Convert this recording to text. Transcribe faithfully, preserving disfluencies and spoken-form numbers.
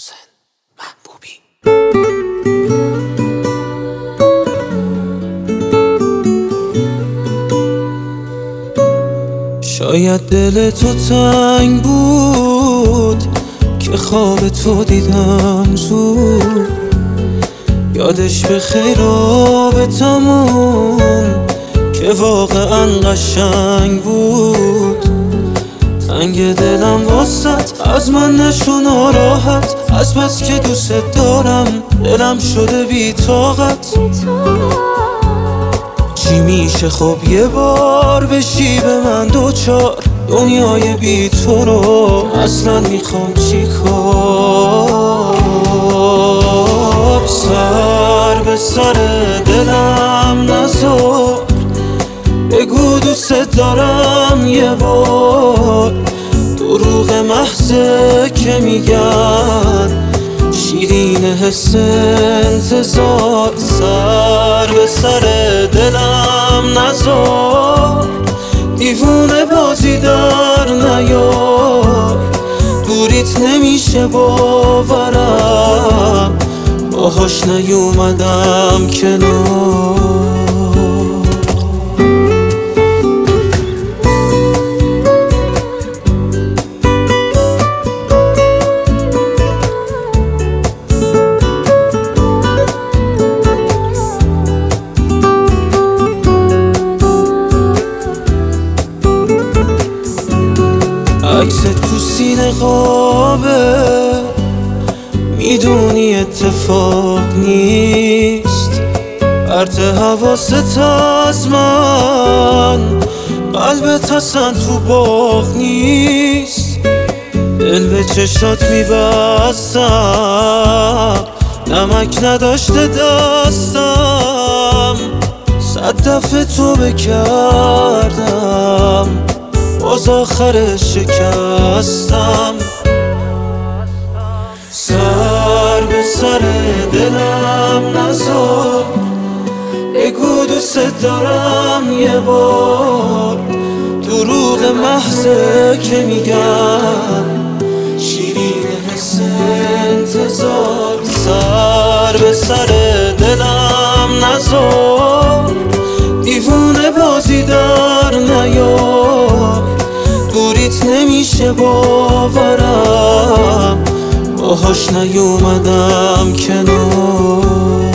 محسن محبوبی. شاید دل تو تنگ بود که خواب تو دیدم زود، یادش به خیر رابطمون که واقعا قشنگ بود. تنگ دلم واسط از من نشو ناراحت، از بس که دوست دارم دلم شده بی طاقت. چی میشه خب یه بار بشی به من دوچار، دنیای بی تو رو اصلا میخوام چی کار. سر به سر دلم نذار، بگو دوست دارم یه بار. دروغ محضه که میگن شیرین حس انتظار. سر به سر دلم نذار، دیوونه بازی در نیار. دوریت نمیشه باورم، باهاش نیومدم کنار. عکس تو سینه قابه، میدونی اتفاق نیست. پرت حواست از من، قلبت اصلا تو باغ نیست. دل به چشات میبستم، نمک نداشته دستم. صد دفعه تو بکردم، باز آخرش شکستم. سر به سر دلم نذار، بگو دوست دارم یه بار. دروغ محضه که میگن شیرین حس انتظار. سر به سر دلم نذار، دیوونه بازی در نیار. دوریت نمیشه باورم، باهاش نیومدم کنار.